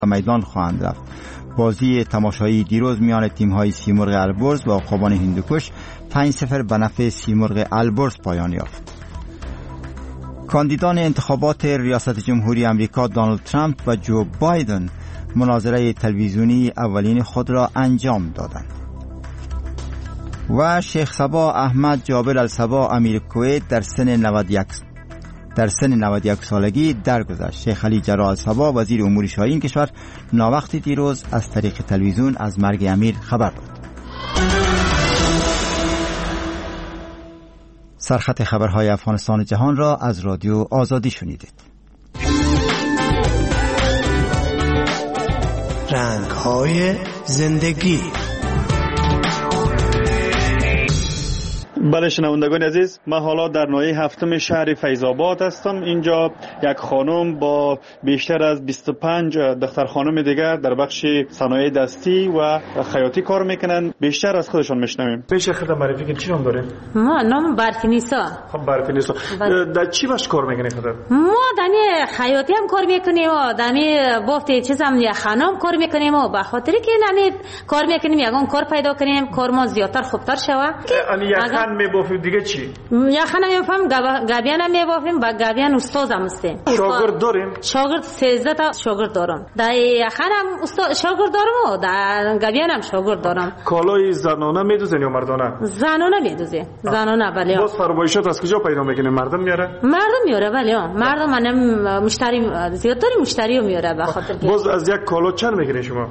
میدان خواهند رفت. بازی تماشایی دیروز میان تیم‌های سیمرغ البرز و عقابان هندوکش 5-0 به نفع سیمرغ البرز پایان یافت. کاندیدان انتخابات ریاست جمهوری امریکا دونالد ترامپ و جو بایدن مناظره تلویزیونی اولین خود را انجام دادند. و شیخ صبا احمد جابر الصبا امیر کویت در سن 91 سالگی درگذشت. شیخ علی جراح الصبا وزیر امور شاهین کشور ناوقتی دیروز از طریق تلویزیون از مرگ امیر خبر داد. سرخط خبرهای افغانستان جهان را از رادیو آزادی شنیدید. رنگ‌های زندگی. بله شنوندگان عزیز، من حالا در ناحیه هفتم شهر فیض‌آباد هستم. اینجا یک خانم با بیشتر از 25 دختر خانم دیگر در بخش صنایع دستی و خیاطی کار میکنن. بیشتر از خودشان میشنویم. میشه خودت معرفی کنید؟ چی نام داره؟ ما نام برفینیسا. خب برفینیسا، در چی باش کار میکنی خودت؟ ما دمی خیاطی هم کار میکنیم و دمی بافت چیزام یا خانم کار میکنیم و به خاطر که نمی کار میکنیم یگان کار پیدا کنیم کار ما زیادتر خوبتر شوه. یعنی میبافیم دیگه چی؟ یخن میبافیم، گابیان هم میبافیم، با گابیان استاد هم هستیم. شاگرد داریم؟ شاگرد 13 تا شاگرد دارم. در یخن هم استاد شاگرد دارم و در گابیان هم شاگرد دارم. کالای زنانه میدوزین یا مردانه؟ زنانه میدوزیم. زنانه بله. باز فرمایشات از کجا پیدا میکنه؟ مردم میاره؟ مردم میاره بله. مردم منم مشتری زیاد داریم، مشتری رو میاره به خاطر که. باز از یک کالو چند میگیرین شما؟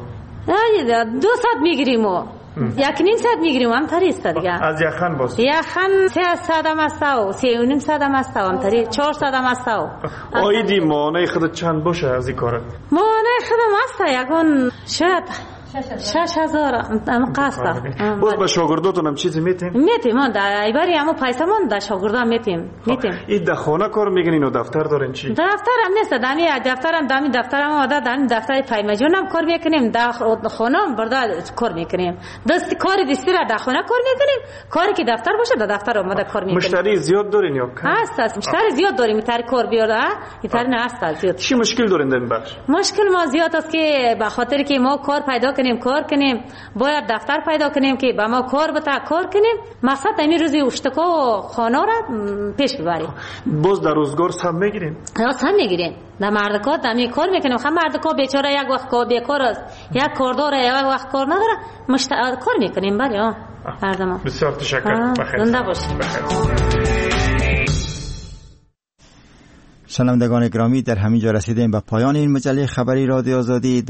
200 میگیریم و 1.5 ساعت میگیریم هم تری است دیگه. از یخن باز یخن 300 هم است و 3.5 هم است هم تری 400 هم است. آیدی مانع خود چند باشه از این کار؟ مانع خودم است یگان شاید 6000 ام قسطه. باز به شاگرداتون هم چیزی میتیم؟ میتیم در ایباری همو پیسه من در شاگردا میتیم. این در خانه کار میکنین و دفتر دارین چی؟ دفتر هم نیست، دمی دفتر هم آده دمی دفتر پیمجون هم کار میکنیم، در خانه هم برده کار میکنیم. دست کار دستی را در خانه کار میکنیم، کاری که دفتر باشه در دفتر اومده کار میکنیم. مشتری زیاد دارین یا کم؟ هست مشتری زیاد داریم، این کار بیاره این طری نه هست زیاد. چی مشکل دارین در این بخش؟ مشکل ما زیاد است که به خاطر که ما کار پیدا کار کنیم باید دفتر پیدا کنیم که با ما کار کار کنیم، مقصد همین روزی اشتکا و خانه را پیش ببریم. باز در روزگار سم میگیریم؟ سم میگیریم. در مردکا دمی کار میکنیم. خب مردکا بیچاره یک وقت کار بیکار است، یک کار داره یک وقت کار نداره، کار میکنیم. بله مردم. بسیار تشکر. بخیر. زنده باشید. شنوندگان گرامی، در همین جا رسیدیم به پایان این مجله خبری رادیو آزادی.